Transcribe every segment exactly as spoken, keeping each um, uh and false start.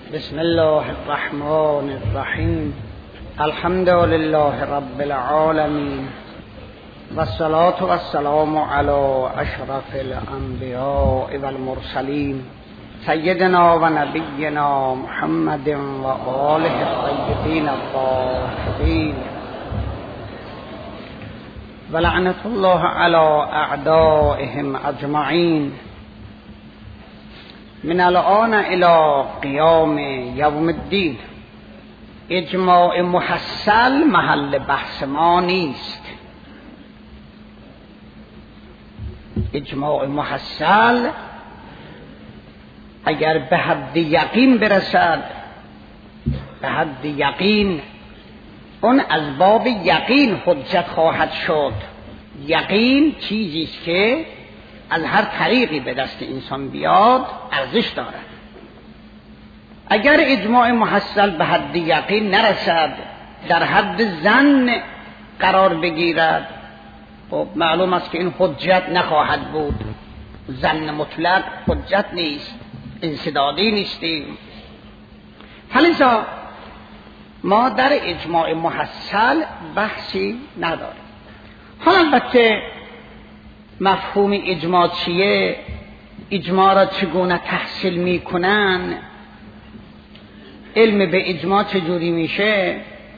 بسم الله الرحمن الرحیم. الحمد لله رب العالمین والصلاة والسلام علی اشرف الانبیاء والمرسلین سیدنا و نبینا محمد و آله الطیبین الطاهرین و لعنت الله علی اعدائهم اجمعین من الان الى قیام یوم الدین. اجماع محصل محل بحث ما نیست. اجماع محصل اگر به حد یقین برسد، به حد یقین، اون از باب یقین حجت خواهد شد. یقین چیزی است که از هر طریقی به دست انسان بیاد ارزش دارد. اگر اجماع محصل به حد یقین نرسد، در حد ظن قرار بگیرد، خب معلوم است که این حجت نخواهد بود. ظن مطلق حجت نیست، انسدادی نیستیم. فلذا ما در اجماع محصل بحثی نداریم. حالا البته مفهوم اجماع چیه؟ اجماع را چگونه تحصیل میکنن؟ علم به اجماع چجوری میشه؟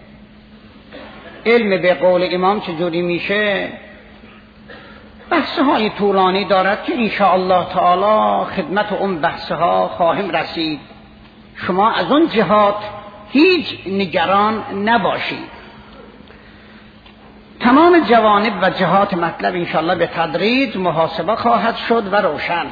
علم به قول امام چجوری میشه؟ بحثهای طولانی دارد که انشاءالله تعالی خدمت اون بحثها خواهیم رسید. شما از اون جهات هیچ نگران نباشید. تمام جوانب و جهات مطلب انشاءالله به تدریج محاسبه خواهد شد و روشن.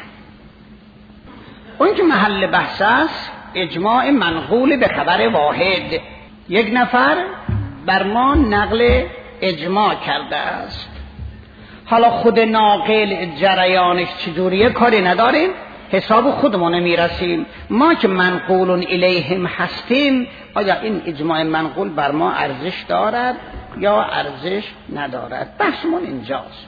اون که محل بحث است اجماع منقول به خبر واحد. یک نفر بر ما نقل اجماع کرده است، حالا خود ناقل جریانش چجوریه کاری نداریم، حساب خودمون میرسیم. ما که منقول الیهم هستیم، آیا این اجماع منقول بر ما ارزش دارد یا ارزش ندارد؟ بحثمون اینجاست.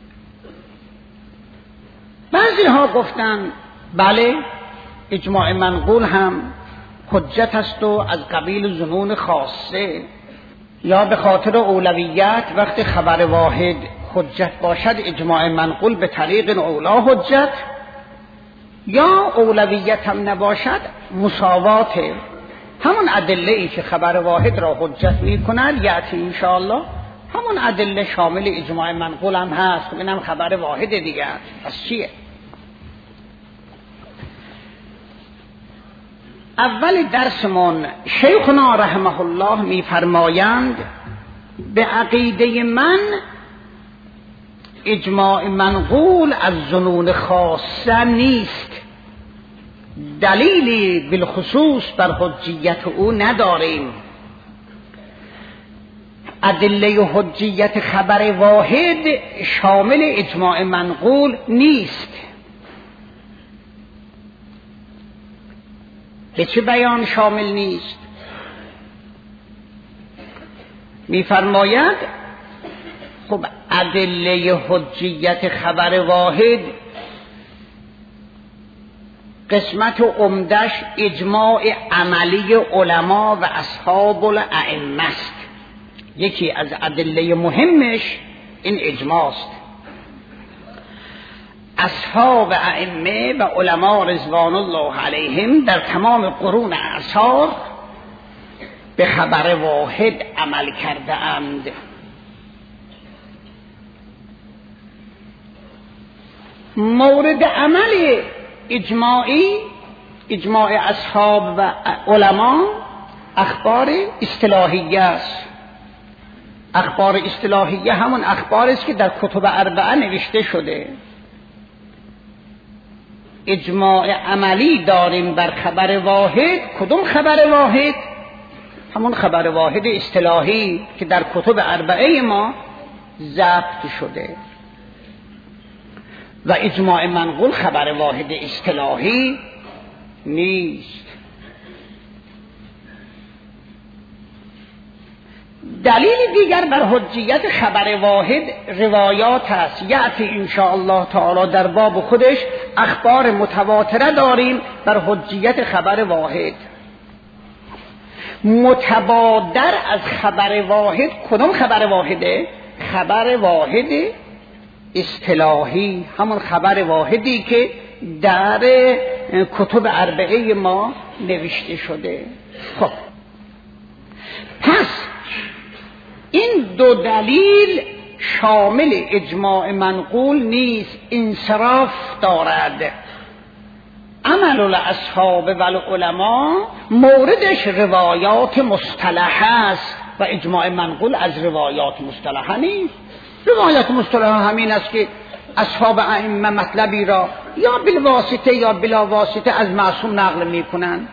بعضی ها گفتن بله اجماع منقول هم حجت است و از قبیل ظنون خاصه، یا به خاطر اولویت وقتی خبر واحد حجت باشد اجماع منقول به طریق اولا حجت، یا اولویت هم نباشد مساواته. همون ادله ای که خبر واحد را حجت می کند یأتی انشاءالله، همون ادله شامل اجماع منقول هم هست. خب اینم خبر واحد دیگه. پس چیه؟ اول درسمون شیخنا رحمه الله می فرمایند به عقیده من اجماع منقول از ظنون خاصه نیست، دلیلی بالخصوص بر حجیت او نداریم. ادله حجیت خبر واحد شامل اجماع منقول نیست. به چه بیان شامل نیست؟ می‌فرماید خب ادله حجیت خبر واحد قسمت عمدش اجماع عملی علما و اصحاب الائمه است. یکی از ادله مهمش این اجماع است. اصحاب ائمه و علما رضوان الله علیهم در تمام قرون اعصار به خبر واحد عمل کرده اند. مورد عمل اجماعی، اجماع اصحاب و علما، اخبار اصطلاحیه است. اخبار اصطلاحیه همون اخبار است که در کتب اربعه نوشته شده. اجماع عملی داریم بر خبر واحد. کدوم خبر واحد؟ همون خبر واحد اصطلاحی که در کتب اربعه ما ضبط شده. و اجماع منقول خبر واحد اصطلاحی نیست. دلیل دیگر بر حجیت خبر واحد روایات است. یأتی ان شاء الله تعالی در باب خودش اخبار متواتره داریم بر حجیت خبر واحد. متبادر از خبر واحد کدوم خبر واحده؟ خبر واحد اصطلاحی، همون خبر واحدی که در کتب اربعه ما نوشته شده. خب پس این دو دلیل شامل اجماع منقول نیست، انصراف دارد. عمل الاصحاب و العلماء موردش روایات مصطلحه است و اجماع منقول از روایات مصطلحه نیست. روایات مصطلحه همین است که اصحاب ائمه مطلبی را یا بالواسطه یا بلا واسطه از معصوم نقل میکنند،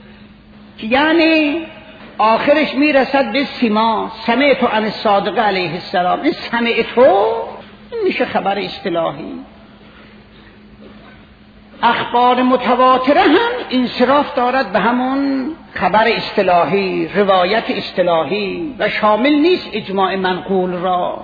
یعنی آخرش میرسد به سیما سمعت عن الصادق علیه السلام. این سمعت این میشه خبر اصطلاحی. اخبار متواتره هم انصراف دارد به همون خبر اصطلاحی، روایت اصطلاحی و شامل نیست اجماع منقول را.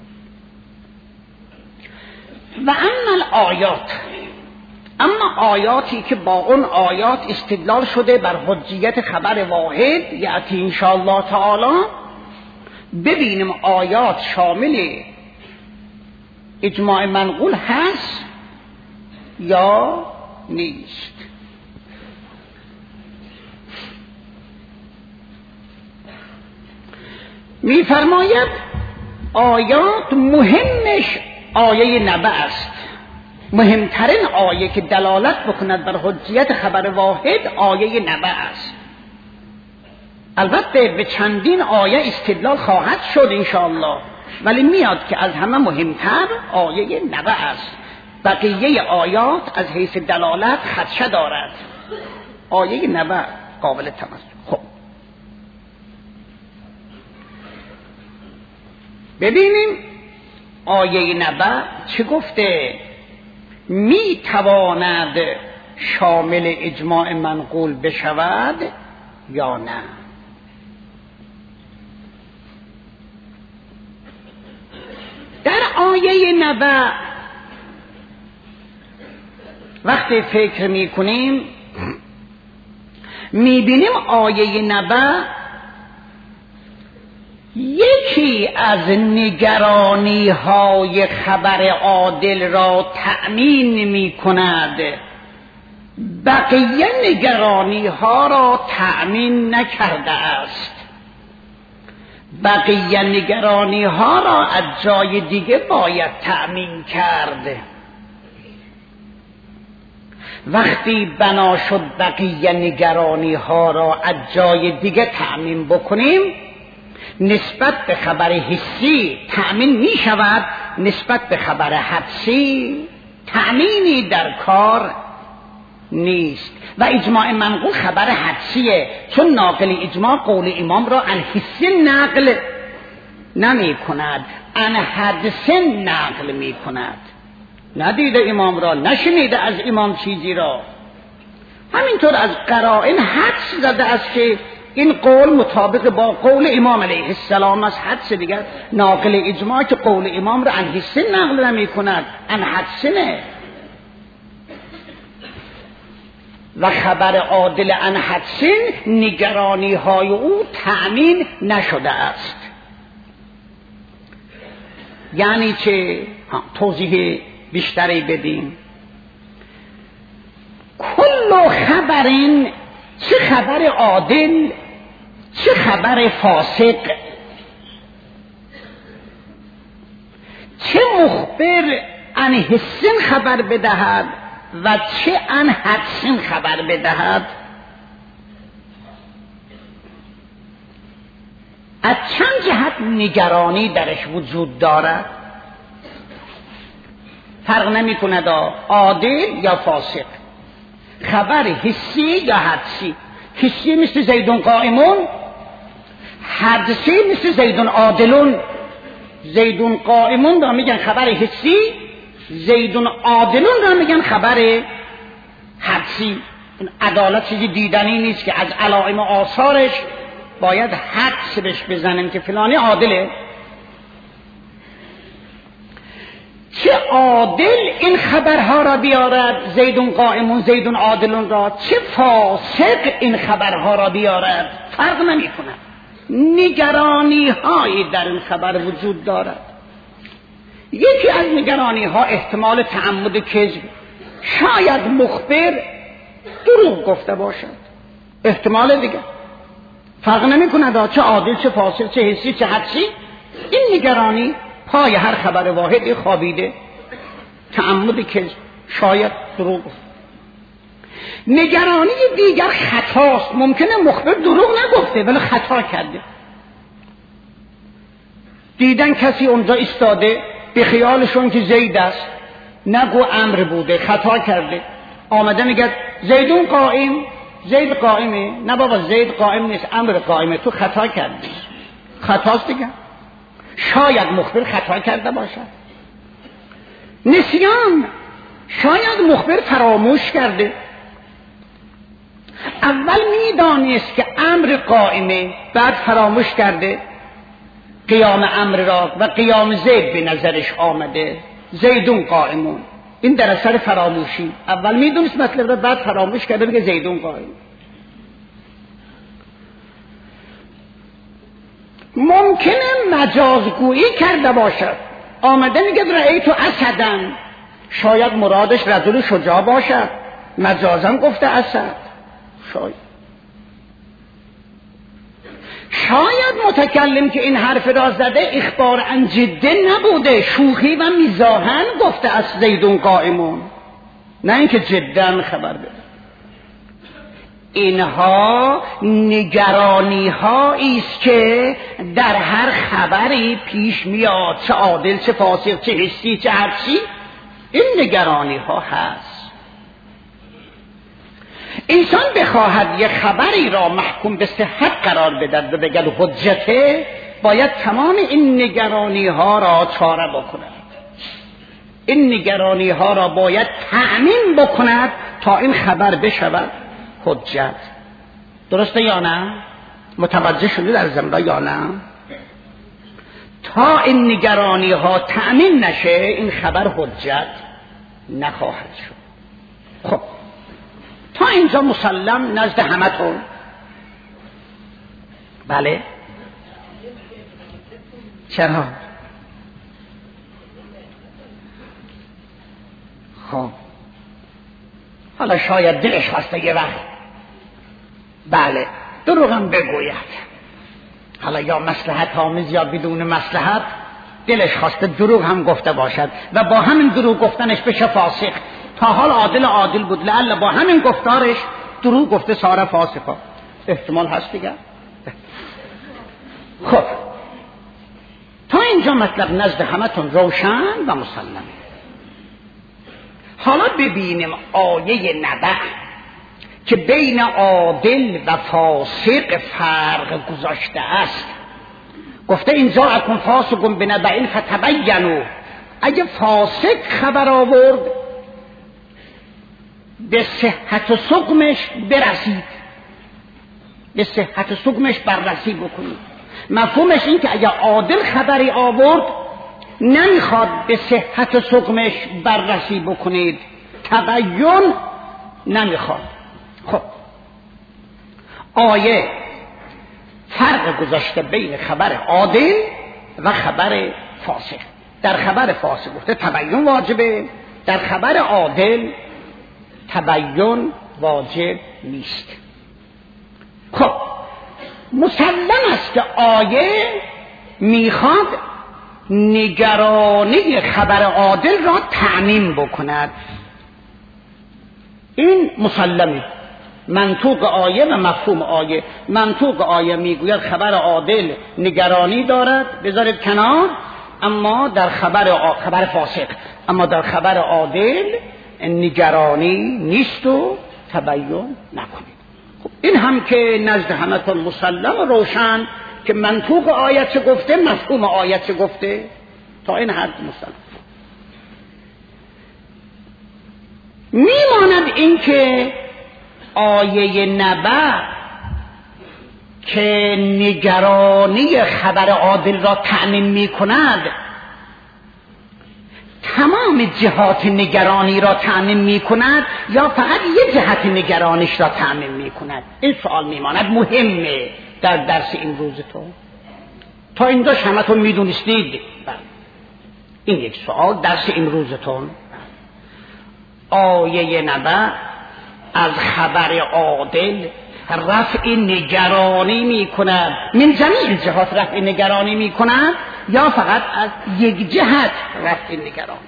و اما الآیات، اما آیاتی که با اون آیات استدلال شده بر حجیت خبر واحد، یأتی ان شاء الله تعالی، ببینیم آیات شامل اجماع منقول هست یا نیست. می‌فرماید آیات مهمش آیه نبأ است. مهمترین آیه که دلالت بکند بر حجیت خبر واحد آیه نبأ است. البته به چندین آیه استدلال خواهد شد انشاءالله، ولی میاد که از همه مهمتر آیه نبأ است. بقیه آیات از حیث دلالت خدشه دارد، آیه نبأ قابل تمسک. خب ببینیم آیه نبأ چه گفته. می تواند شامل اجماع منقول بشود یا نه؟ در آیه نبأ وقتی فکر می کنیم می بینیم آیه نبأ یکی از نگرانی های خبر عادل را تأمین می کند، بقیه نگرانی ها را تأمین نکرده است. بقیه نگرانی ها را از جای دیگه باید تأمین کرد. وقتی بنا شد بقیه نگرانی ها را از جای دیگه تأمین بکنیم، نسبت به خبر حسی تأمین می شود، نسبت به خبر حدسی تأمینی در کار نیست. و اجماع منقول خبر حدسیه، چون ناقل اجماع قول امام را عن حسی نقل نمی کند، عن حدس نقل می کند. ندیده امام را، نشنیده از امام چیزی را. همینطور از قرائن حدس زده است که این قول مطابق با قول امام علیه السلام است. حدس دیگر ناقل اجماع که قول امام را عن حسن نقل نمی کند، عن حدسنه. و خبر عادل عن حدسن نگرانی های او تأمین نشده است. یعنی چه؟ توضیح بیشتری بدیم. کل خبرین، چه خبر عادل چه خبر فاسق، چه مخبر عن حسن خبر بدهد و چه عن حدسن خبر بدهد، از چند جهت نگرانی درش وجود دارد. فرق نمی کند عادل یا فاسق، خبر حسی یا حدسی. حسی مثل زیدون قائمون، حدسی مثل زیدون عادلون. زیدون قائمون را میگن خبر حسی، زیدون عادلون را میگن خبر حدسی. این عدالت چیزی دیدنی نیست که از علائم و آثارش باید حدس بهش بزنیم که فلانی عادله، چه عادل این خبرها را بیارد زیدون قائمون زیدون عادلون را، چه فاسق این خبرها را بیارد، فرق نمی کند. نگرانی هایی در این خبر وجود دارد. یکی از نگرانی ها احتمال تعمد کذب، شاید مخبر دروغ گفته باشد، احتمال دیگر، فرق نمی کند چه عادل چه فاسق چه حسی چه حدسی. این نگرانی پای هر خبر واحد خوابیده، تعمد کذب، شاید دروغ گفت. نگرانی دیگر خطاست، ممکنه مخبر دروغ نگفته ولی خطا کرده، دیدن کسی اونجا ایستاده به خیالشون که زید است، نگو امر بوده، خطا کرده، آمده میگه زیدون قائم، زید قائمه، نه بابا زید قائم نیست، امر قائمه، تو خطا کردی، خطاست دیگه. شاید مخبر خطا کرده باشد. نسیان، شاید مخبر فراموش کرده، اول میدانست که امر قائمه، بعد فراموش کرده قیام امر را و قیام زید به نظرش آمده، زیدون قائمون. این در اثر فراموشی، اول میدونست مطلب را بعد فراموش کرده بگه زیدون قائم. ممکنه مجازگویی کرده باشد، آمده میگه رأیتو اسدن، شاید مرادش رجل شجاع باشد، مجازم گفته اسد. شاید شاید متکلم که این حرف را زده اخبار عن جده نبوده، شوخی و میزاحن گفته از زیدون قائمون، نه اینکه جدا خبر بده. اینها نگرانی هایی است که در هر خبری پیش میاد، چه عادل چه فاسق چه حسی چه حدسی، این نگرانی ها هست. انسان بخواهد یک خبری را محکوم به صحت قرار بدهد و بگد حجته، باید تمام این نگرانی ها را چاره بکند، این نگرانی ها را باید تأمین بکند تا این خبر بشود حجت. درسته یا نه؟ متوجه شدید در زمرا یا نه؟ تا این نگرانی ها تأمین نشه این خبر حجت نخواهد شد. خب تا اینجا مسلم نزد همتون؟ بله؟ چرا؟ خب حالا شاید دلش خواسته یه وقت بله دروغم بگوید، حالا یا مصلحت آمیز یا بدون مصلحت دلش خواسته دروغ هم گفته باشد و با همین دروغ گفتنش بشه فاسق. تا حال عادل عادل بود، لعل با همین گفتارش دروغ گفته ساره فاسقا، احتمال هست دیگه. خب تا اینجا مطلب نزد همتون روشن و مسلمه. حالا ببینیم آیه نبأ که بین عادل و فاسق فرق گذاشته است. گفته این جاءکم فاسق بنبأ فتبینوا، اگه فاسق خبر آورد به صحت و سقمش برسید، به صحت و سقمش بررسی بکنید. مفهومش این که اگه عادل خبری آورد نمیخواد به صحت و سقمش بررسی بکنید، تبین نمیخواد. خب آیه فرق گذاشته بین خبر عادل و خبر فاسق. در خبر فاسق گفته تبین واجبه، در خبر عادل تبین واجب نیست. خب مسلم است که آیه میخواد نگرانی خبر عادل را تعمیم بکند، این مسلمه. منطوق آیه و مفهوم آیه، منطوق آیه میگوید خبر عادل نگرانی دارد، بذارید کنار، اما در خبر خبر فاسق، اما در خبر عادل نگرانی نیست و تبین نکنید. خب این هم که نزد همتون مسلم و روشن که منطوق آیه چه گفته، مفهوم آیه چه گفته، تا این حد مسلم. میماند این که آیه نبأ که نگرانی خبر عادل را تأمین می کند تمام جهات نگرانی را تأمین می کند یا فقط یک جهت نگرانش را تأمین می کند؟ این سوال می ماند مهمه در درس این روزتون. تا اینجا همتون می دونستید این یک سوال درس این روزتون. آیه نبأ از خبر عادل رفع نگرانی می کند، من جمیع جهات رفع نگرانی می کند یا فقط از یک جهت رفع نگرانی؟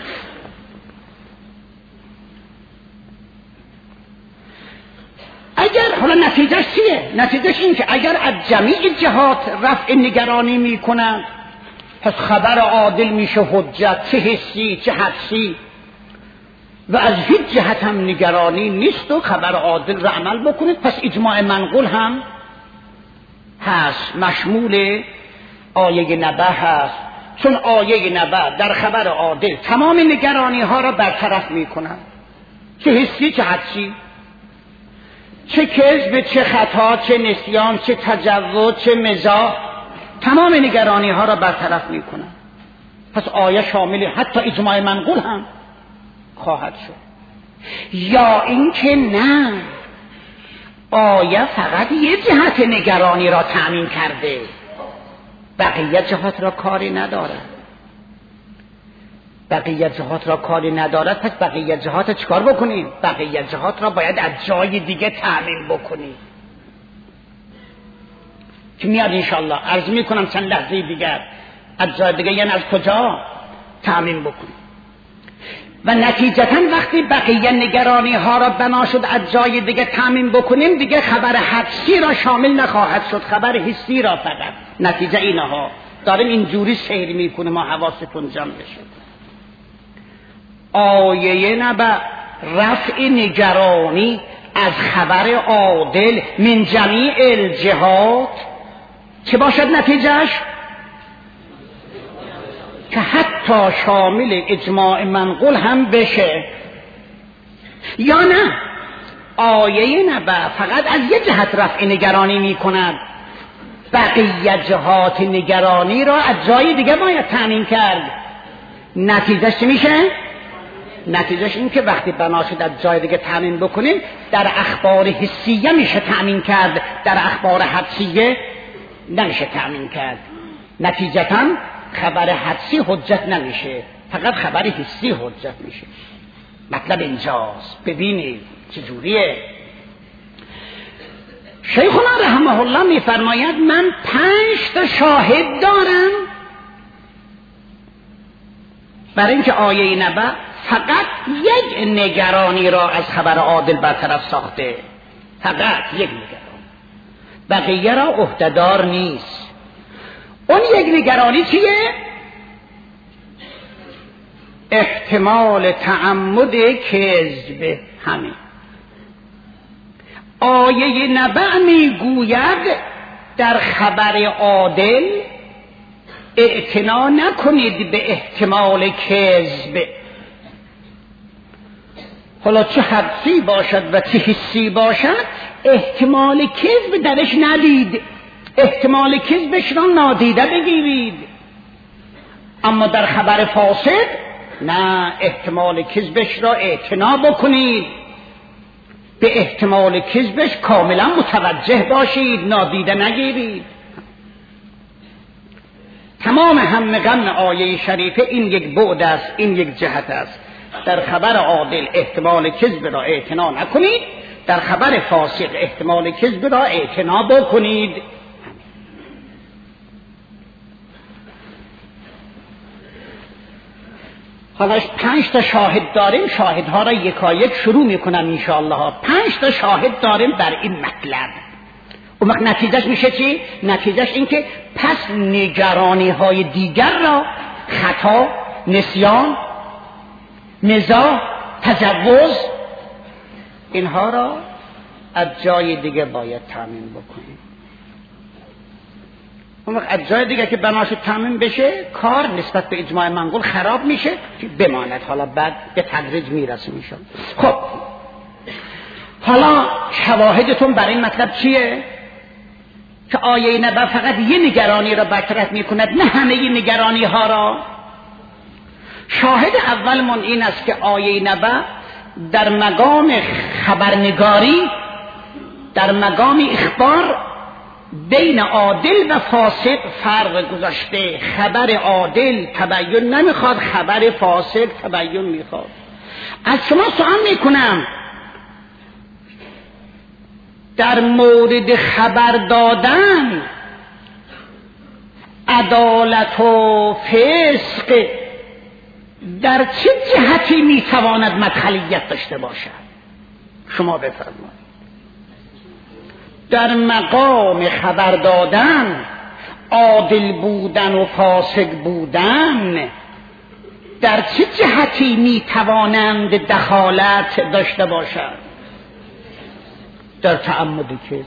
اگر حالا نتیجهش چیه؟ نتیجهش این که اگر از جمیع جهات رفع نگرانی می کند پس خبر عادل میشه حجت، چه حسی چه حدسی، و از هیچ جهت هم نگرانی نیست و خبر عادل را عمل بکنید. پس اجماع منقول هم هست، مشمول آیه نبأ هست، چون آیه نبأ در خبر عادل تمام نگرانی ها را برطرف می کند، چه حسی چه حدسی، چه کذب چه خطا چه نسیان چه تجوز چه مزاح، تمام نگرانی ها را برطرف می کند. پس آیه شامل حتی اجماع منقول هم خواهد شد. یا اینکه نه، آیه فقط یه جهت نگرانی را تأمین کرده، بقیه جهات را کاری ندارد. بقیه جهات را کاری ندارد پس بقیه جهات چیکار بکنیم؟ بقیه جهات را باید از جای دیگه تأمین بکنیم که میاد انشالله. عرض میکنم چند لحظه دیگر از جای دیگه، یعنی از کجا تأمین بکنیم. و نتیجتا وقتی بقیه نگرانی ها را بنا شد از جای دیگه تأمین بکنیم، دیگه خبر حدسی را شامل نخواهد شد، خبر حسی را فقط. نتیجه اینها داریم اینجوری سیر میکنه، ما حواستون جمع بشه. آیه نبأ رفع نگرانی از خبر عادل من جمیع الجهات چه باشد نتیجهش؟ که حتی شامل اجماع منقول هم بشه. یا نه، آیه نبأ فقط از یک جهت رفع نگرانی می کند، بقیه جهات نگرانی را از جای دیگه باید تأمین کرد. نتیجهش چی میشه؟ نتیجهش این که وقتی بنا شد از جای دیگه تأمین بکنیم، در اخبار حسیه میشه تأمین کرد، در اخبار حدسیه نمیشه تأمین کرد. نتیجتاً خبر حدسی حجت نمیشه، فقط خبر حسی حجت میشه. مطلب اینجاست. ببینید چجوریه. شیخنا رحمه الله میفرماید من پنج تا شاهد دارم برای اینکه آیه نبأ فقط یک نگرانی را از خبر عادل برطرف ساخته، فقط یک نگرانی، بقیه را عهده‌دار نیست. اون یک نگرانی چیه؟ احتمال تعمد کذب. همین آیه نبأ میگوید در خبر عادل اعتنا نکنید به احتمال کذب، حالا چه حدسی باشد و چه حسی باشد، احتمال کذب درش ندید، احتمال کذبش را نادیده بگیرید. اما در خبر فاسد نه، احتمال کذبش را اعتنا بکنید، به احتمال کذبش کاملا متوجه باشید، نادیده نگیرید. تمام هم غم آیه شریفه این یک بعد است، این یک جهت است. در خبر عادل احتمال کذب را اعتنا نکنید، در خبر فاسق احتمال کذب را اعتنا بکنید. حالا پنج تا شاهد داریم، شاهدها را یکایک شروع میکنم انشاءالله. پنج تا شاهد داریم بر این مطلب. اون وقت نتیجهش میشه چی؟ نتیجهش این که پس نگرانی های دیگر را، خطا، نسیان، مزاح، تجوز، اینها را از جای دیگه باید تأمین بکنیم. اون وقت از جای دیگه که بناشد تأمین بشه، کار نسبت به اجماع منقول خراب میشه که بماند. حالا بعد به تدریج میرسه میشه. خب حالا شواهدتون برای این مطلب چیه؟ که آیه نبأ فقط یه نگرانی را برطرف میکند، نه همه نگرانی ها را. شاهد اولمون این است که آیه نبأ در مقام خبرنگاری، در مقام اخبار بین عادل و فاسق فرق گذاشته. خبر عادل تبیین نمیخواد، خبر فاسق تبیین میخواد. از شما سوال میکنم، در مورد خبر دادن عدالت و فسق در چه جهتی میتواند مدخلیت داشته باشد؟ شما بفرمایید. در مقام خبر دادن عادل بودن و فاسق بودن در چه جهتی میتوانند دخالت داشته باشند؟ در تعمد کذب.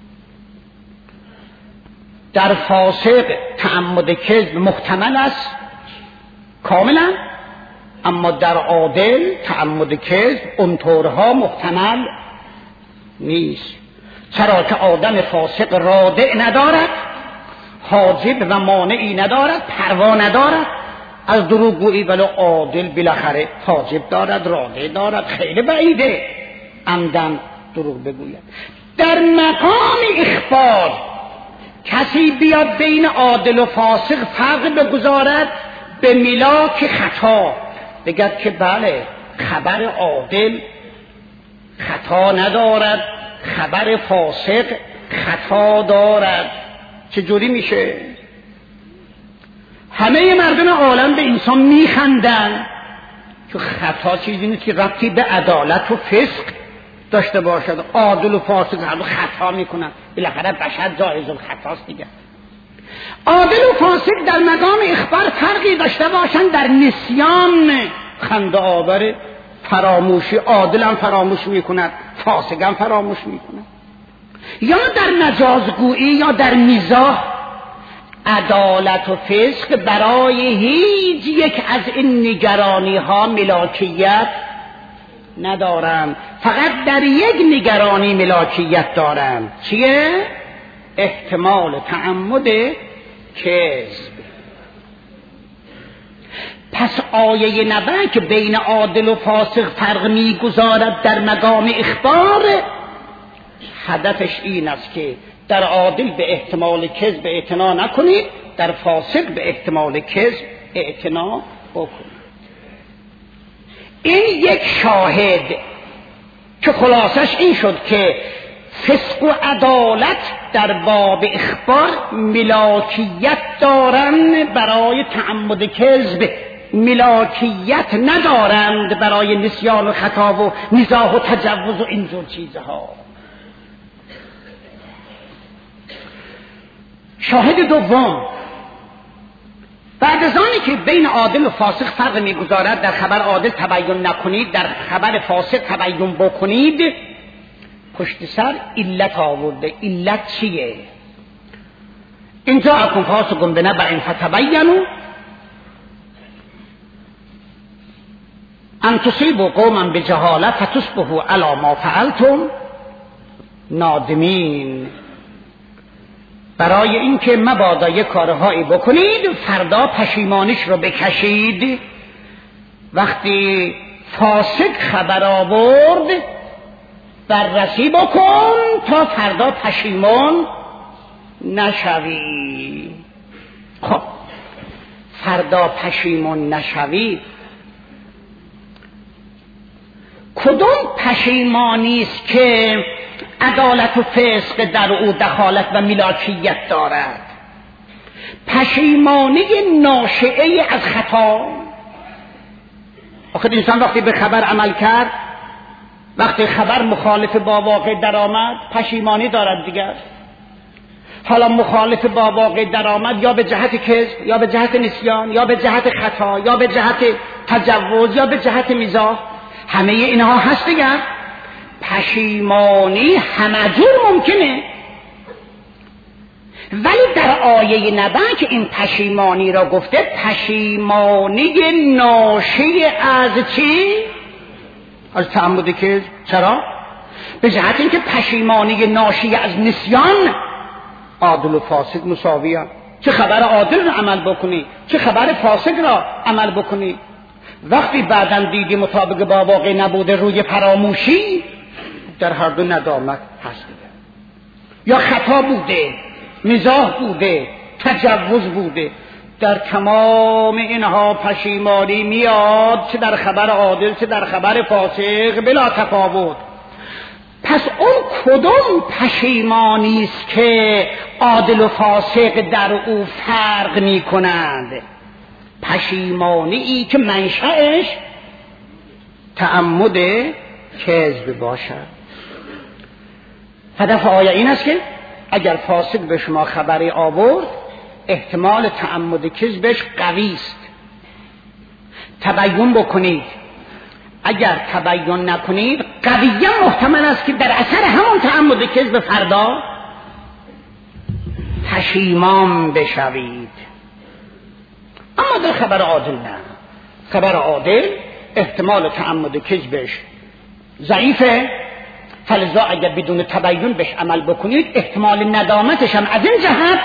در فاسق تعمد کذب محتمل است کاملا، اما در عادل تعمد کذب اونطورها محتمل نیست. چرا که آدم فاسق رادع ندارد، حاجب و مانعی ندارد، پروا ندارد از دروغگویی، ولی عادل بالاخره حاجب دارد، رادع دارد. خیلی بعیده عمدن دروغ بگوید. در مقام اخبار کسی بیاد بین عادل و فاسق فرق بگذارد به ملاک خطا، بگد که بله خبر عادل خطا ندارد، خبر فاسق خطا دارد، چجوری میشه؟ همه مردم عالم به انسان میخندن که خطا چیزی نیست که ربطی به عدالت و فسق داشته باشد. عادل و فاسق هم خطا میکنن، بالاخره بشر جایز الخطاست دیگه. عادل و فاسق در مقام اخبار فرقی داشته باشن در نسیان خنده آور فراموشی. عادل هم فراموش میکند، فاسق هم فراموش میکند. یا در مجازگویی یا در مزاح. عدالت و فسق برای هیچ یک از این نگرانی ها ملاکیت ندارند، فقط در یک نگرانی ملاکیت دارند. چیه؟ احتمال تعمد کذب. پس آیه نبأ که بین عادل و فاسق فرق میگذارد در مقام اخبار، هدفش این است که در عادل به احتمال کذب اعتنا نکنید، در فاسق به احتمال کذب اعتنا بکنید. این یک شاهد که خلاصش این شد که فسق و عدالت در باب اخبار ملاکیت دارند برای تعمد کذب، ملاکیت ندارند برای نسیان و خطا و مزاح و تجوز و اینجور چیزها. شاهد دوم، بعد از آنی که بین عادل و فاسق فرق میگذارد، در خبر عادل تبیین نکنید، در خبر فاسق تبیین بکنید، پشت سر علت آورده. علت چیه؟ اینجا اکن فاسقون بنبأ فتبینوا ان تصیبوا قوما بجهالة فتصبحوا علی ما فعلتم نادمین. برای اینکه مبادا یک کارهایی بکنید فردا پشیمانیش رو بکشید. وقتی فاسق خبر آورد بررسی بکن تا فردا پشیمان نشوی. خب فردا پشیمان نشوی، کدوم پشیمانی است که عدالت و فسق در او دخالت و ملاکیت دارد؟ پشیمانی ناشئه از خطا. آخه انسان وقتی به خبر عمل کرد، وقتی خبر مخالف با واقع درآمد، پشیمانی دارد دیگر. حالا مخالف با واقع درآمد یا به جهت کذب یا به جهت نسیان یا به جهت خطا یا به جهت تجوز یا به جهت مزاح، همه اینها هست دیگر. پشیمانی همه جور ممکنه، ولی در آیه نبأ که این پشیمانی را گفته، پشیمانی ناشی از چی؟ از تعمد کذب. چرا؟ به جهت اینکه پشیمانی ناشی از نسیان عادل و فاسق مساوی هستند. چه خبر عادل را عمل بکنی، چه خبر فاسق را عمل بکنی. وقتی بعداً دیدی مطابق با واقع نبوده، روی فراموشی، در هر دو ندامت هست دیگه. یا خطا بوده، مزاح بوده، تجوز بوده. در تمام اینها پشیمانی میاد، چه در خبر عادل چه در خبر فاسق، بلا تفاوت. پس اون کدوم پشیمانی است که عادل و فاسق در او فرق می کنند؟ پشیمانی ای که منشأش تعمد کذب باشد. هدف آیه این است که اگر فاسق به شما خبری آورد، احتمال تعمد کذبش قوی است، تبیین بکنید. اگر تبیین نکنید، قویاً محتمل است که در اثر همون تعمد کذب فردا پشیمان بشوید. اما در خبر عادل نه. خبر عادل احتمال تعمد کذبش ضعیفه، فلذا اگر بدون تبیین بهش عمل بکنید، احتمال ندامتش هم از این جهت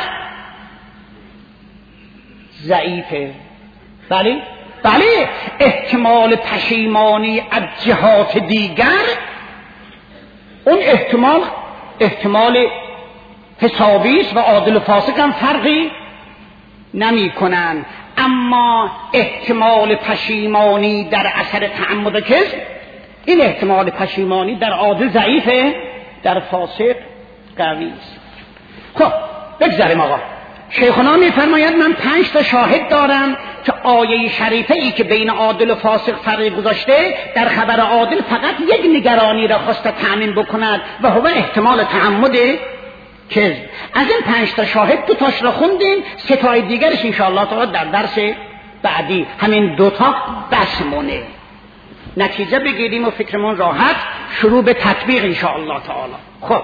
ضعیفه. بله بله احتمال پشیمانی از جهات دیگر، اون احتمال احتمال حسابی است و عادل و فاسق هم فرقی نمی کنن. اما احتمال پشیمانی در اثر تعمد کذب، این احتمال پشیمانی در عادل ضعیفه، در فاسق قوی است. خب بگذاریم آقا. شیخنا میفرماید من پنج تا شاهد دارم که آیه شریفه ای که بین عادل و فاسق فرق گذاشته، در خبر عادل فقط یک نگرانی را خواسته تأمین بکند و هو احتمال تعمد کذب. از این پنج تا شاهد دو تاش را خوندیم، سه تای دیگرش انشاءالله تعالی در درس بعدی. همین دو تا بس مونه، نتیجه بگیریم و فکرمون راحت شروع به تطبیق انشاءالله تعالی. خب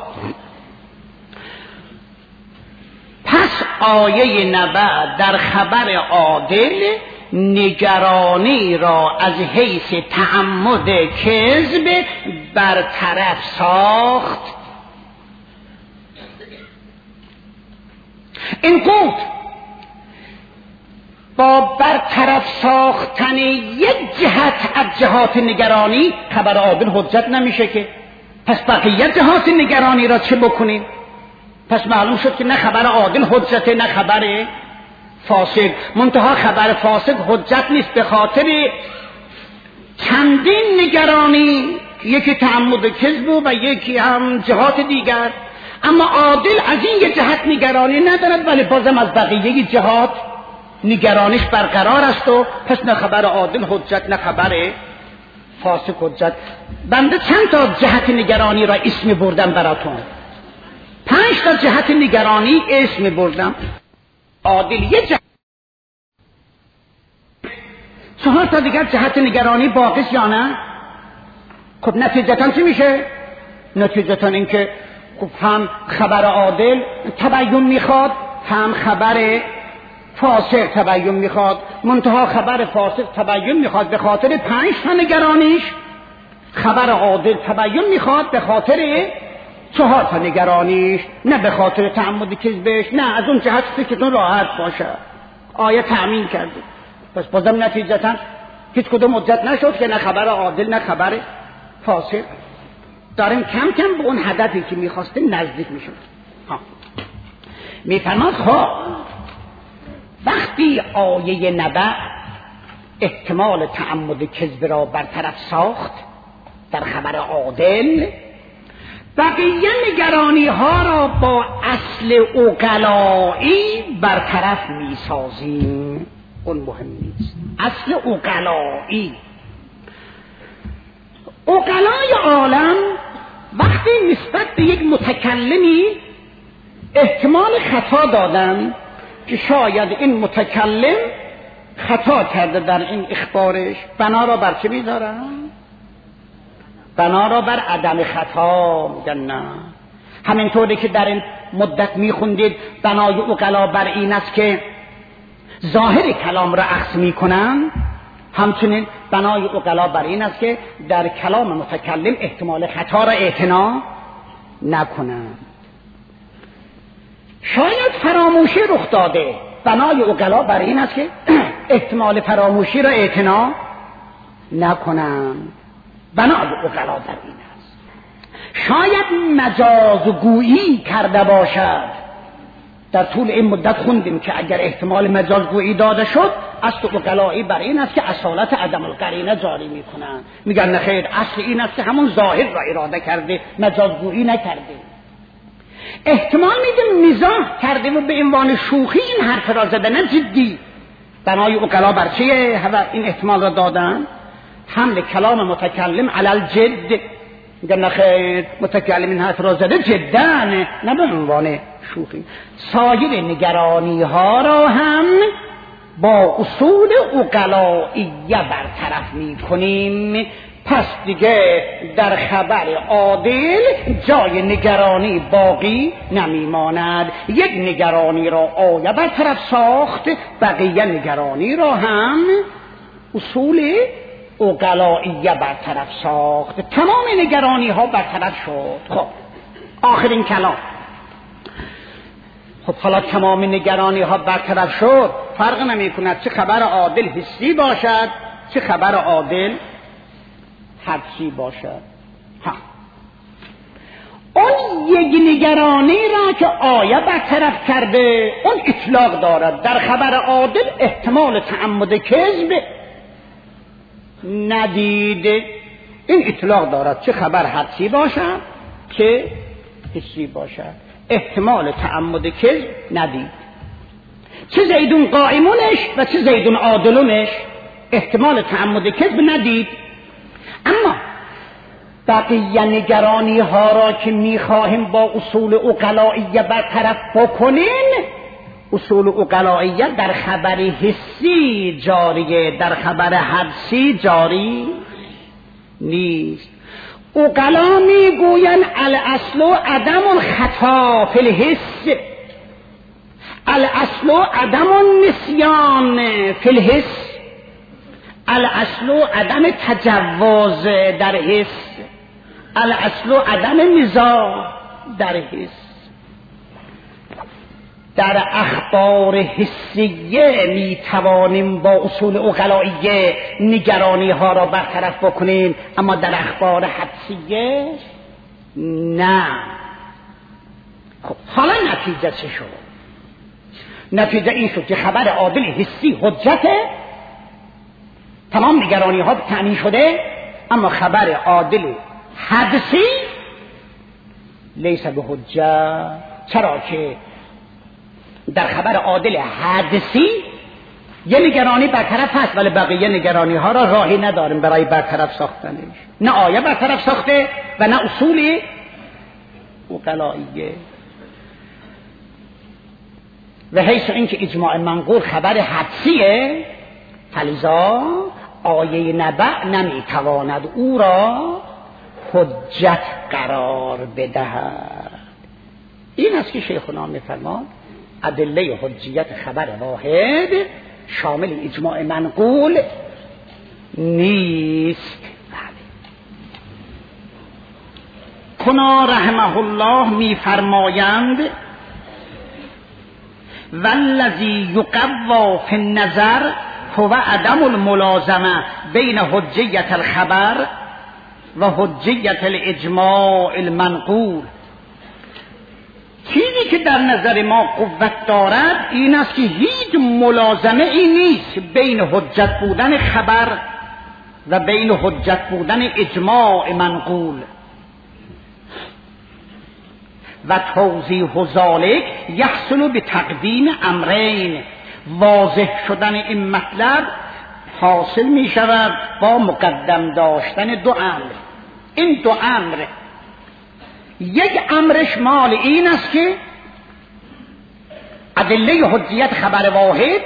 پس آیه نبع در خبر عادل نگرانی را از حیث تعمد کذب برطرف ساخت. این قول با برطرف ساختن یک جهت از جهات نگرانی خبر عادل حجت نمیشه که. پس بقیه جهات نگرانی را چه بکنیم؟ پس معلوم شد که نه خبر عادل حجت نه خبر فاسق. منتها خبر فاسق حجت نیست به خاطر چندین نگرانی، یکی تعمد کذب و یکی هم جهات دیگر. اما عادل از این یک جهت نگرانی ندارد، ولی بازم از بقیه جهات نگرانیش برقرار است و پس نه خبر عادل حجت نه خبر فاسق حجت. بنده چند تا جهت نگرانی را اسم بردم براتون، پنج تا جهت نگرانی اسم بردم. عادل یه جهت، چهار تا دیگر جهت نگرانی باقی یا نه؟ خب نتیجتاً چی میشه؟ نتیجتاً این که خب هم خبر عادل تبیین میخواد، هم خبر فاسق تبیین میخواد. منتها خبر فاسق تبیین میخواد به خاطر پنج تا نگرانیش، خبر عادل تبیین میخواد به خاطر چهار تا نگرانیش، نه به خاطر تعمد کذبش. نه، از اون جهت فکرتون راحت باشه، آیه تأمین کرده. پس بازم نتیجتاً هیچ کدوم حجت نشد که نه خبر عادل نه خبر فاسق. داریم کم کم به اون هدفی که میخواستیم نزدیک میشد. ها میفرماد خب وقتی آیه نبع احتمال تعمد کذب را برطرف ساخت در خبر عادل، بقیه نگرانی ها را با اصل عقلایی برطرف می سازیم. اون مهم نیست. اصل عقلایی، عقلای عالم وقتی نسبت به یک متکلمی احتمال خطا دادن که شاید این متکلم خطا کرده در این اخبارش، بنا را بر چه میذارن؟ بنا را بر عدم خطا میگن. نه، همینطوری که در این مدت میخوندید بنای عقلا بر این است که ظاهر کلام را اخذ میکنن، همچنین بنای عقلا بر این است که در کلام متکلم احتمال خطا را اعتنا نکنن. شاید فراموشی رخ داده. بنای عقلا بر این است که احتمال فراموشی را اعتنا نکنم. بنای عقلا بر این است. شاید مجاز گویی کرده باشد. در طول این مدت خوندیم که اگر احتمال مجاز گویی داده شد، اصل عقلایی بر این است که اصالت عدم القرینه جاری میکنن. میگن نه خیر، اصل این است که همون ظاهر را اراده کرده، مجاز گویی نکرده. احتمال میدیم مزاح کرده و به عنوان شوخی این حرف را زده، نه جدی. بنای عقلا بر چیه این احتمال را دادن؟ حمل کلام متکلم علی الجد. میگن نه خیر، متکلم این حرف را زده جدا، نه به عنوان شوخی. سایر نگرانی ها را هم با اصول عقلائیه برطرف می کنیم. پس دیگه در خبر عادل جای نگرانی باقی نمیماند. یک نگرانی را آیه برطرف ساخت، بقیه نگرانی را هم اصول عقلائیه برطرف ساخت. تمام نگرانی ها برطرف شد. خب آخرین کلام. خب حالا تمام نگرانی ها برطرف شد، فرق نمی کند چه خبر عادل حسی باشد، چه خبر عادل حدسی باشد. ها. اون یک نگرانی را که آیه برطرف کرده، اون اطلاق دارد. در خبر عادل احتمال تعمد کذب ندیده، این اطلاق دارد. چه خبر حدسی باشد که حسی باشد، احتمال تعمد کذب ندید. چه زیدون قائمونش و چه زیدون عادلونش احتمال تعمد کذب ندید. اما بقیه نگرانی ها را که میخواهیم با اصول عقلائیه برطرف بکنیم، اصول عقلائیه در خبر حسی جاریه، در خبر حدسی جاری نیست. عقلا میگوین الاصل عدم خطا فی الحس، الاصل عدم نسیان فی الحس، الاصل عدم تجوز در حس، الاصل عدم نزاع در حس. در اخبار حسیه می توانیم با اصول عقلائیه نگرانی ها را برطرف بکنیم، اما در اخبار حدسیه نه. خب حالا نتیجه چه شد؟ نتیجه این شد که خبر عادل حسی حجته، تمام نگرانی ها تأمین شده، اما خبر عادل حدسی لیس به حجه. چرا که در خبر عادل حدسی یه نگرانی برطرف هست، ولی بقیه نگرانی ها را راهی نداریم برای برطرف ساختنش. نه آیه برطرف ساخته و نه اصول عقلائیه. و حیث اینکه اجماع منقول خبر حدسیه، فلذا آیه نبع نمیتواند او را حجت قرار بدهد. این است که شیخنا میفرماد ادله حجیت خبر واحد شامل اجماع منقول نیست. کنا رحمه الله میفرمایند والذی یقوی فی النظر هو عدم الملازمه بین حجیت الخبر و حجیت الاجماع المنقول. چیزی که در نظر ما قوت دارد این است که هیچ ملازمه ای نیست بین حجت بودن خبر و بین حجت بودن اجماع منقول. و توضیح ذلک یحصل به تقدیم امرین. واضح شدن این مطلب حاصل می شود با مقدم داشتن دو امر. این دو امر، یک امرش مال این است که ادله حجیت خبر واحد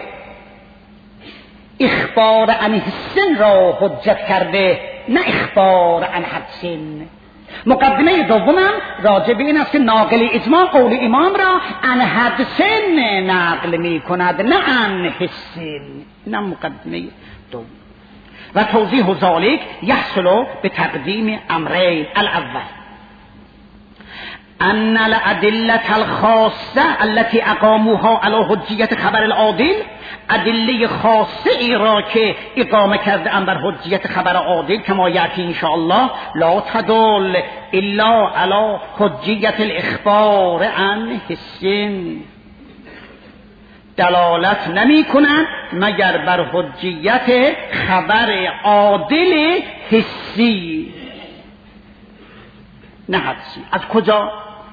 اخبار عن حسن را حجت کرده، نه اخبار عن حدسن. مقدمه دومم راجع به این است که ناقل اجماع قول امام را عن حدسن نقل می کند، نه عن حسن. نه مقدمه دوم. و توضیح ذلک یحصل به تقدیم امرین. الاول ان الادله الخاصه التي اقاموها علی حجیت خبر العادل، ادله خاصه ای را که اقامه کرده ام بر حجیت خبر عادل کما یاتی ان شاء الله، لا تدل الا علی حجیت الاخبار عن حسین، دلالت نمی کنند مگر بر حجیت خبر عادل حسی نه حدسی. از کجا؟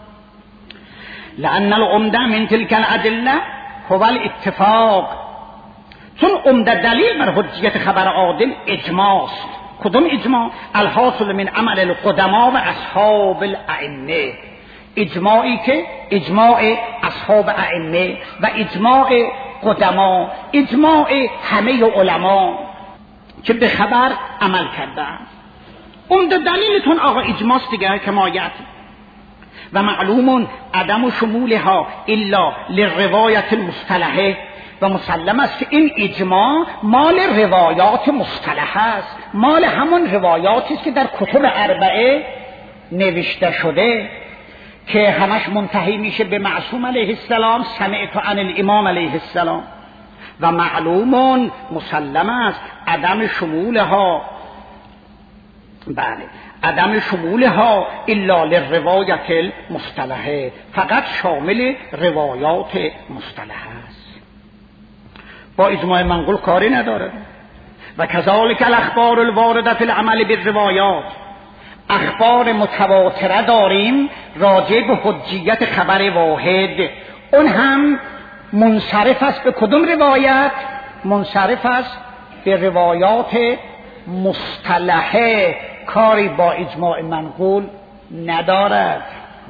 لأن العمده من تلك الادله هو الاتفاق، چون عمده دلیل بر حجیت خبر عادل اجماع است. کدوم اجماع؟ الحاصل من عمل القدما و اصحاب الائمه، اجماعی که اجماع اصحاب ائمه و اجماع قدما، اجماع همه علما که به خبر عمل کردن. عمده دلیلتون آقا اجماعست دیگه کما یاتی. و معلوم عدم شمولها الا للروایت المصطلحه، و مسلم است که این اجماع مال روایات مصطلحه است، مال همون روایاتی است که در کتب اربعه نوشته شده که همش منتهی میشه به معصوم علیه السلام، سمعت عن الامام علیه السلام. و معلوم مسلم است عدم شمولها، بله عدم شمولها الا للروایت المصطلحه، فقط شامل روایات مصطلحه است، با اجماع منقول کاری نداره. و کذالک الاخبار الوارده فی العمل بالروایات، اخبار متواتره داریم راجع به حجیت خبر واحد، اون هم منصرف است به کدوم روایت؟ منصرف است به روایات مصطلحه، کاری با اجماع منقول ندارد.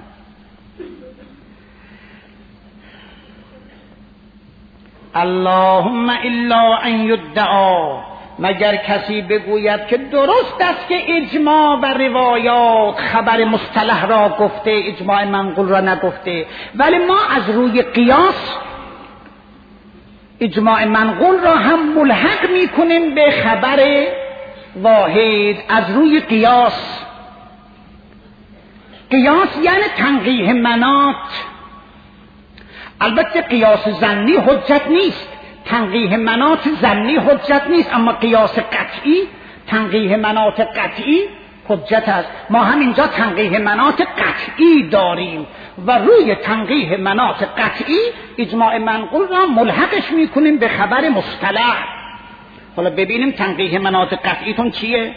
اللهم الا ان یدعا، مگر کسی بگوید که درست است که اجماع و روایات خبر مصطلح را گفته، اجماع منقول را نگفته، ولی ما از روی قیاس اجماع منقول را هم ملحق میکنیم به خبر واحد. از روی قیاس، قیاس یعنی تنقیح مناط. البته قیاس ظنی حجت نیست، تنقیح مناط ظنی حجت نیست، اما قیاس قطعی، تنقیح مناط قطعی حجت است. ما هم اینجا تنقیح مناط قطعی داریم و روی تنقیح مناط قطعی اجماع منقول را ملحقش میکنیم به خبر مصطلح. حالا ببینیم تنقیح مناط قطعیتون چیه؟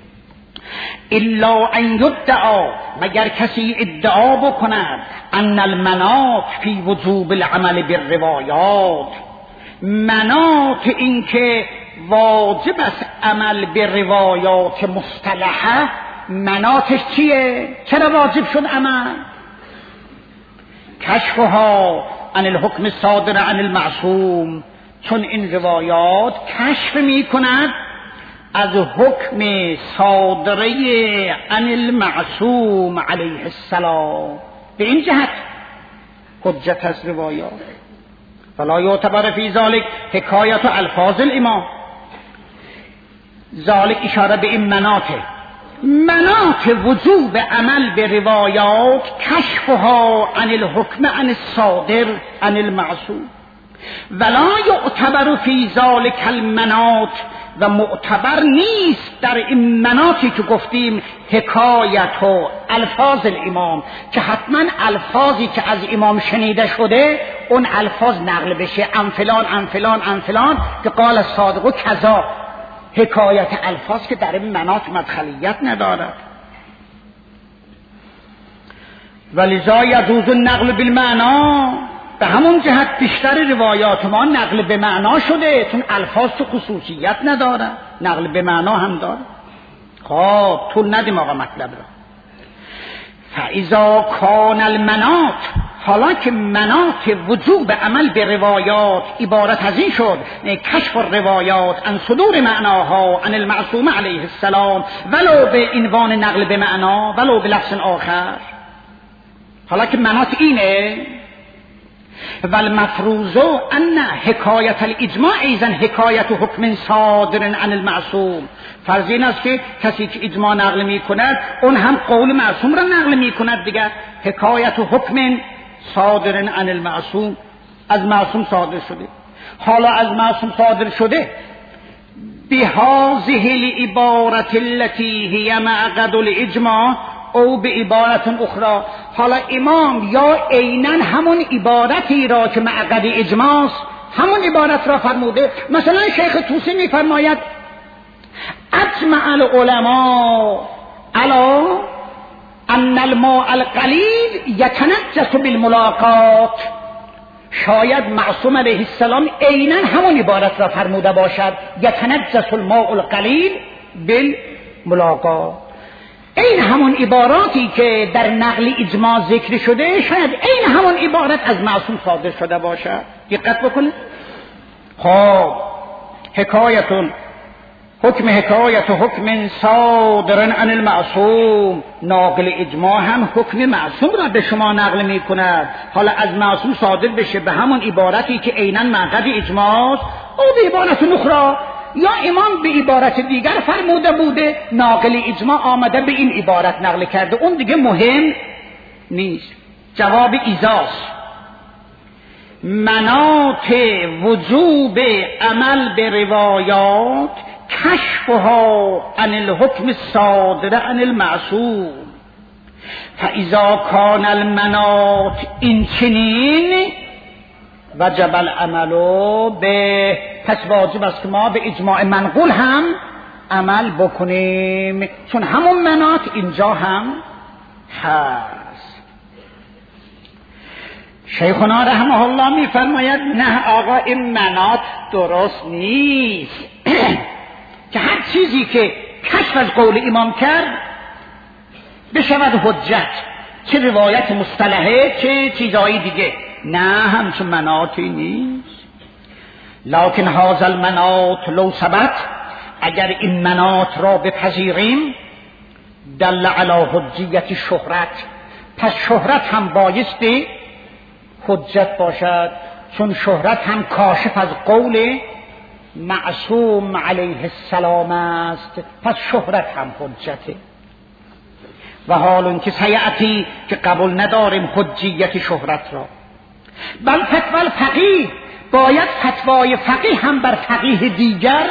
الا ان یدعا، مگر کسی ادعا بکند ان المناط فی وجوب العمل بالروایات، مناط این که واجب است عمل به روایات مصطلحه، مناطش چیه؟ چرا واجب شد عمل؟ کشفها عن الحکم صادر عن المعصوم، چون این روایات کشف می کند از حکم صادره عن المعصوم علیه السلام. به این جهت حجت از روایات. فلا یعتبر فی ذلک حکایت الفاظ الامام، ذلک اشاره به این مناطه، مناط وجوب عمل به روایات کشفها عن الحکم عن الصادر عن المعصوم، ولا یعتبر فی ذلک المناط، و معتبر نیست در این مناطی که گفتیم حکایت و الفاظ الامام، که حتما الفاظی که از امام شنیده شده اون الفاظ نقل بشه، ام فلان ام فلان ام فلان، که قال الصادق کذا. حکایت الفاظ که در این مناط مدخلیت ندارد. ولذا یجوز النقل بالمعنا، به همون جهت بیشتر روایات ما نقل به معنا شده، چون الفاظ تو خصوصیت نداره، نقل به معنا هم داره. خب طول ندیم آقا مطلب را. فاذا کان المناط، حالا که مناط وجوب عمل به روایات عبارت از این شد، کشف روایات عن صدور معناها عن المعصوم علیه السلام، ولو به عنوان نقل به معنا ولو به لفظ آخر، حالا که مناط اینه، و المفروض ان حکایت الاجماع ایضا حکایت حکم صادر عن المعصوم. فرض این است که کسی که اجماع نقل می کند اون هم قول معصوم را نقل می کند دیگر. حکایت حکم صادر عن المعصوم، از معصوم صادر شده. حالا از معصوم صادر شده بهذه العبارت التي هي معقد الاجماع او به عبارت اخرى. حالا امام یا عیناً همون عبارتی را که معقد اجماع است همون عبارت را فرموده. مثلا شیخ طوسی میفرماید اجمع العلماء علی ان الماء القلیل یتنجس بالملاقات. شاید معصوم علیه السلام عیناً همون عبارت را فرموده باشد، یتنجس الماء القلیل بالملاقات. این همون عباراتی که در نقل اجماع ذکر شده شاید این همون عبارت از معصوم صادر شده باشد. دقت بکنید. خب حکایتون حکم حکایت حکم صادر عن المعصوم، ناقل اجماع هم حکم معصوم را به شما نقل می کند. حالا از معصوم صادر بشه به همون عبارتی که عیناً معقد اجماع است او به عبارت اخرى، یا امام به عبارت دیگر فرموده بوده ناقل اجماع آمده به این عبارت نقل کرده، اون دیگه مهم نیست. جواب ایزاست مناط وجوب عمل به روایات کشفها عن الحکم الصادر عن المعصوم، فاذا کان المناط این چنین وجب العمل به. پس واجب است که ما به اجماع منقول هم عمل بکنیم، چون همون مناط اینجا هم هست. شیخنا رحمه الله میفرماید نه آقا این مناط درست نیست که هر چیزی که کشف از قول امام کرد بشود حجت، چه روایت مصطلحه چه چیزایی دیگه. نه همچون مناطی نیست. لکن هذا المناط لو ثبت، اگر این مناط را بپذیریم دل علی حجیت شهرت، پس شهرت هم بایستی حجت باشد، چون شهرت هم کاشف از قول معصوم علیه السلام است، پس شهرت هم حجته. و حال اون که سیعتی که قبول نداریم حجیت شهرت را، بل فتوی الفقیه، باید فتوای فقیه هم بر فقیه دیگر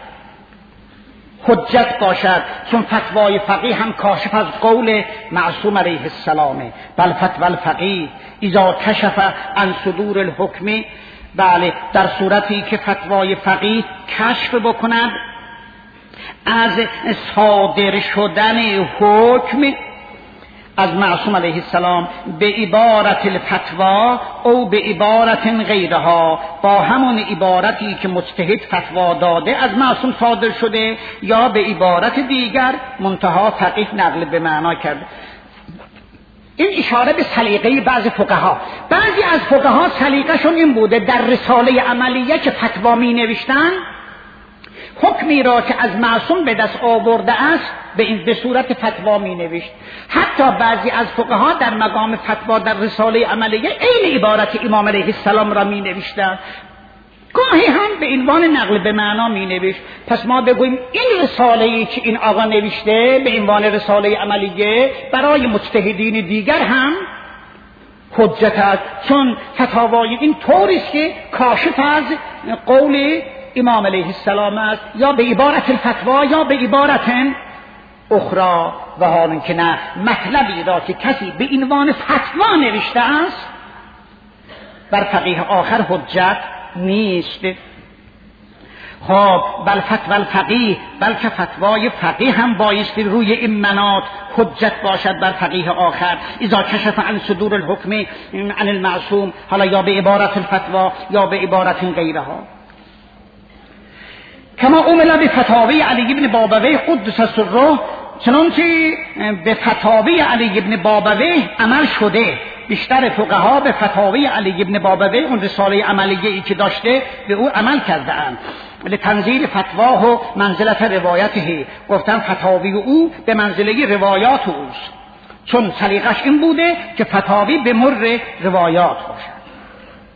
حجت باشد، چون فتوای فقیه هم کاشف از قول معصوم علیه السلامه. بل فتوی الفقیه اذا کشف عن صدور الحکم، بله در صورتی که فتوای فقیه کشف بکند از صادر شدن حکم از معصوم علیه السلام به عبارت الفتوا او به عبارت غیرها، با همون عبارتی که مجتهد فتوا داده از معصوم صادر شده یا به عبارت دیگر منتها فقیه نقل به معنا کرده. این اشاره به سلیقه بعض فقها. بعضی از فقها سلیقه‌شون این بوده در رساله عملیه که فتوا می نوشتن حکمی را که از معصوم به دست آورده است به این به صورت فتوا می نوشت. حتی بعضی از فقها در مقام فتوا در رساله عملیه این عبارت امام علیه السلام را می نوشتند، گاهی هم به عنوان نقل به معنا می نوشت. پس ما بگوییم این رساله‌ای که این آقا نوشته به عنوان رساله عملیه برای مجتهدین دیگر هم حجت است، چون فتاوای این طوری است که کاشف از قول امام علیه السلام است، یا به عبارت الفتوا یا به عبارت اخرى. و حال که نه، مطلبی را که کسی به عنوان فتوا نوشته است بر فقیه آخر حجت نیست. خب بل فتوا الفقیه، بلکه فتوای فقیه هم بایستی روی این مناط حجت باشد بر فقیه آخر اذا کشف عن صدور الحکم عن المعصوم، حالا یا به عبارت الفتوا یا به عبارت غیرها. کما عمل به فتاوی علی بن بابویه قدس سره، چنانچه به فتاوی علی بن بابویه عمل شده. بیشتر فقها به فتاوی علی بن بابویه اون رساله عملیه ای که داشته به او عمل کرده اند. لتنزیل فتواه و منزلت روایته، گفتن فتاوی او به منزله روایات اوست، چون سلیقش این بوده که فتاوی به مر روایات باشد.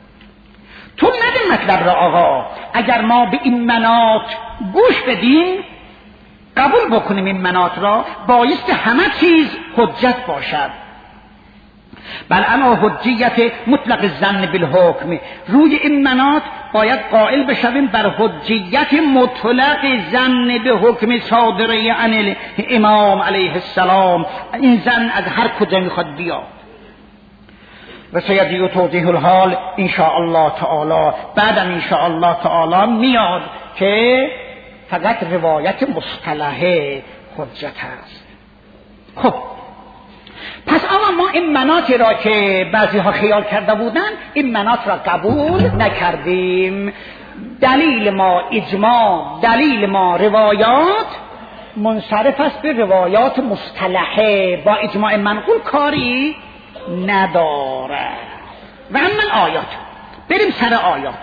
تو نده مطلب را آقا، اگر ما به این مناط گوش بدیم قبول بکنیم این مناط را، بایست همه چیز حجت باشد. بل انا حجیت مطلق الظن بالحکم، روی این مناط باید قائل بشویم بر حجیت مطلق ظن به حکم صادره عن الامام علیه السلام. این ظن از هر کجا میخواد بیاد. و سیدی و توضیح الحال ان شاء الله تعالی بعدم ان شاء الله تعالی میاد که فقط روایت مصطلحه حجت است. خب پس آقا ما این مناطی را که بعضی ها خیال کرده بودن، این مناط را قبول نکردیم. دلیل ما اجماع، دلیل ما روایات، منصرف است به روایات مصطلحه، با اجماع منقول کاری نداره. و اما آیات، بریم سر آیات.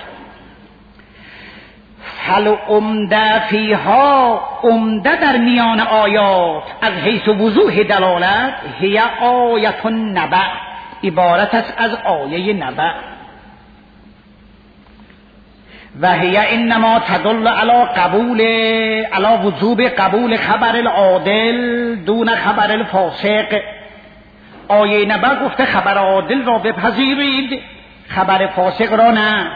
فل عمده فیها، عمده در میان آیات از حیث وضوح دلالت، هی آیت النبأ، عبارت است از آیه نبأ. و هی انما تدل علی قبول علی وجوب قبول خبر العادل دون خبر الفاسق. آیه نبأ گفته خبر عادل را بپذیرید، خبر فاسق را نه.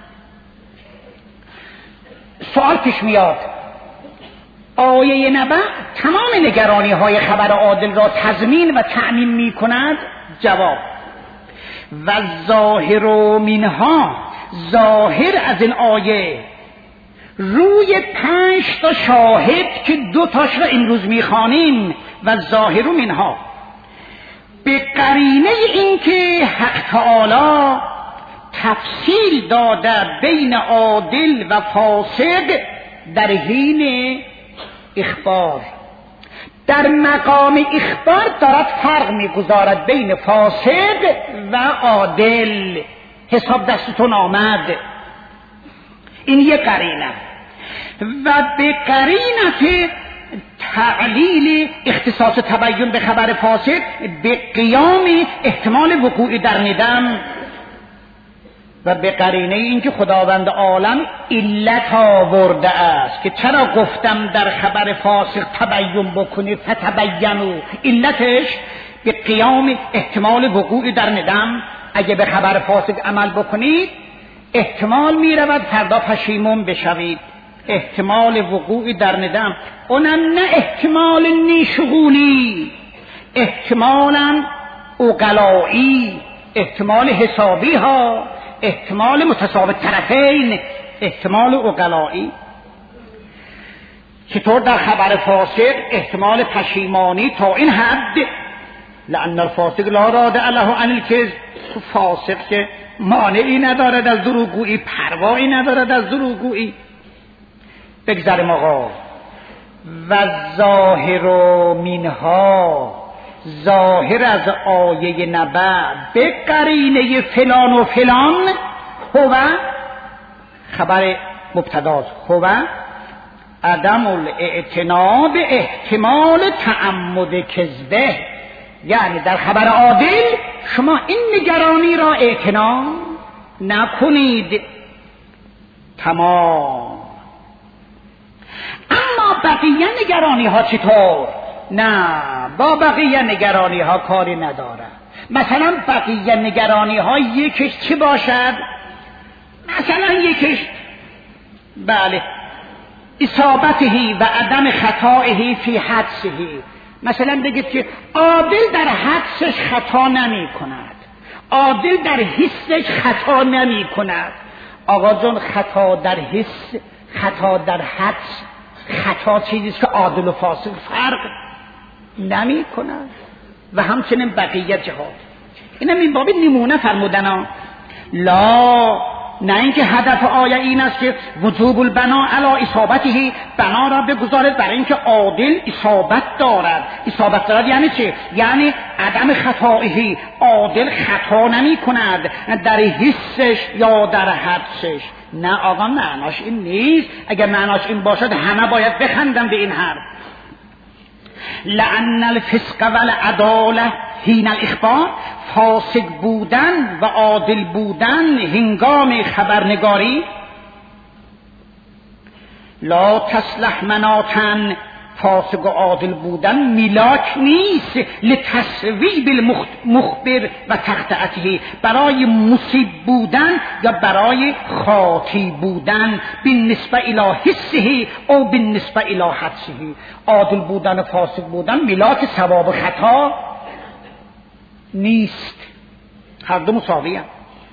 سوال پیش میاد، آیه نبأ تمام نگرانی های خبر عادل را تضمین و تأمین می کند؟ جواب: و ظاهر منها، ظاهر از این آیه روی پنج تا شاهد که دو تاش را امروز میخوانیم، و ظاهر منها به قرینه این که حق تعالی تفصیل داده بین عادل و فاسق در حین اخبار، در مقام اخبار دارد فرق میگذارد بین فاسق و عادل. حساب دستتون آمد، این یک قرینه. و به قرینه تعلیل اختصاص تبین به خبر فاسق به قیام احتمال وقوع در ندم، و به قرینه اینکه خداوند عالم علت آورده است که چرا گفتم در خبر فاسق تبین بکنید فتبینوا. علتش به قیام احتمال وقوع در ندم. اگه به خبر فاسق عمل بکنید احتمال میرود فردا پشیمون بشوید، احتمال وقوع در ندم. اونم نه احتمال نیشغولی، احتمالا عقلایی، احتمال حسابی ها، احتمال متساوی طرفین، احتمال عقلایی. چطور در خبر فاسق احتمال پشیمانی تا این حد، لأن الفاسق لا راده علیه عن الکذب، فاسق که مانعی ندارد از دروغگویی، پروایی ندارد از دروغگویی. بگذاریم آقا. و ظاهر منها، ظاهر از آیه نبأ به قرینه فلان و فلان، هو خبر مبتداست، هو عدم الاعتنا به احتمال تعمد کذبه. یعنی در خبر عادل شما این نگرانی را اعتنا نکنید. تمام. اما بقیه نگرانی ها چطور؟ نه، با بقیه نگرانی ها کاری نداره. مثلا بقیه نگرانی ها یکیش چی باشد؟ مثلا یکیش بله اصابتهی و عدم خطائهی فی حدسهی. مثلا بگید که عادل در حدسش خطا نمی کند، عادل در حسش خطا نمی کند. آقا جون خطا در حس، خطا در حدس، خطا چیزیست که عادل و فاسق فرق نمی کند. و همچنین بقیه جهات. اینم این باب نمونه فرمودن. لا، نه اینکه هدف آیه این است که وجوب البنا علی اصابته، بنا را بگذارد برای اینکه عادل اصابت دارد. اصابت دارد یعنی چه؟ یعنی عدم خطائهی، عادل خطا نمی کند در حسش یا در حدسش. نه آقا، معناش این نیست. اگر معناش این باشد همه باید بخندن به این حرف. لأن الفسق والعدالة حین الاخبار، فاسق بودن و عادل بودن هنگام خبرنگاری. لا تصلح مناطن، فاسق و عادل بودن میلاک نیست لتصویب المخبر و تخطئته، برای مصیب بودن یا برای خاطی بودن، بالنسبه الی حسه او بالنسبه الی حدسه. عادل بودن و فاسق بودن میلاک ثواب و خطا نیست، هر دو مساوی هم.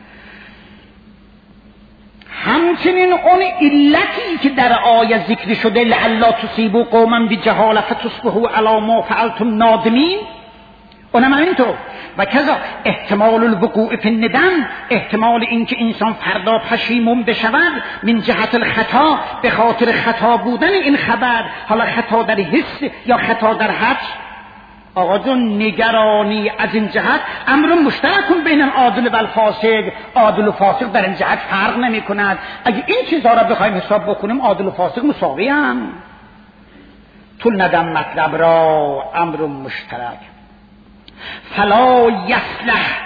همچنین اون علتی که در آیه ذکر شده لعلا تصیبوا قوما بجهاله فتصبحوا علی ما فعلتم نادمین، اونم اینطور. و کذا احتمال الوقوع فی الندم، احتمال اینکه انسان فردا پشیمون بشود من جهت الخطا، به خاطر خطا بودن این خبر، حالا خطا در حس یا خطا در حدس. آقا جون نگرانی از این جهت امر مشترک بین العادل و الفاسق، عادل و فاسق در این جهت فرق نمی کند. اگه این چیزها را بخوایم حساب بکنیم عادل و فاسق مساوی هم. تو ندم مطلب را امر مشترک. فلا یصلح،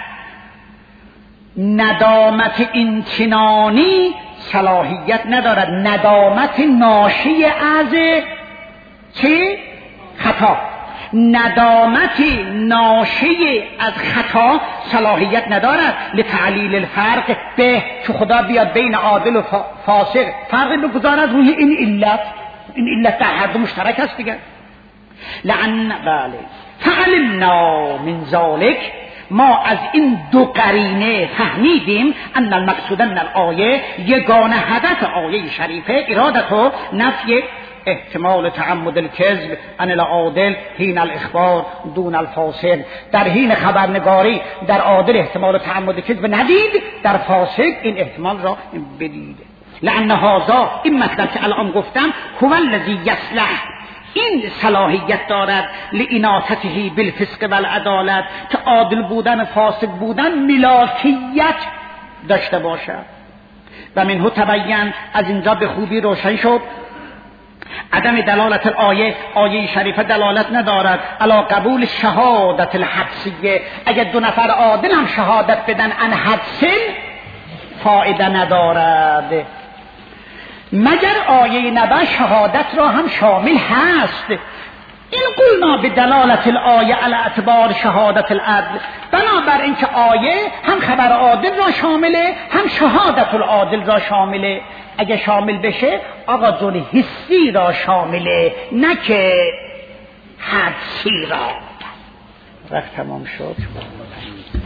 ندامت اینچنانی صلاحیت ندارد، ندامت ناشی از چه؟ خطا. ندامت ناشی از خطا صلاحیت ندارد لتعلیل الفرق به، که خدا بیاد بین عادل و فاسق فرق بگذارد روی این علت. این علت در هر دو مشترک است دیگه. لعن بله فعلمنا من ذلك، ما از این دو قرینه فهمیدیم ان المقصود من الآیه، یگانه هدف آیه شریفه ارادت و نفی احتمال تعمد الکذب عن العادل حین الاخبار دون الفاسق. در حین خبرنگاری در عادل احتمال تعمد کذب ندید، در فاسق این احتمال را بدید. لأن هذا، این مطلب که الان گفتم، هو الذی یصلح، این صلاحیت دارد لاناثته بالفسق والعدالت، که عادل بودن فاسق بودن ملاکیت داشته باشد. و منه تبین، از اینجا به خوبی روشن شد عدم دلالت الآیه، آیه شریفه دلالت ندارد علی قبول شهادت الحدسیه. اگر دو نفر عادل هم شهادت بدن ان حدس، فایده ندارد، مگر آیه نبا شهادت را هم شامل هست. این قلنا به دلالت الآیه علی اعتبار شهادت العدل، بنابر اینکه آیه هم خبر عادل را شامله هم شهادت العادل را شامله. اگه شامل بشه آقا جون حسی را شامله، نه که حدسی را. وقت تمام شد.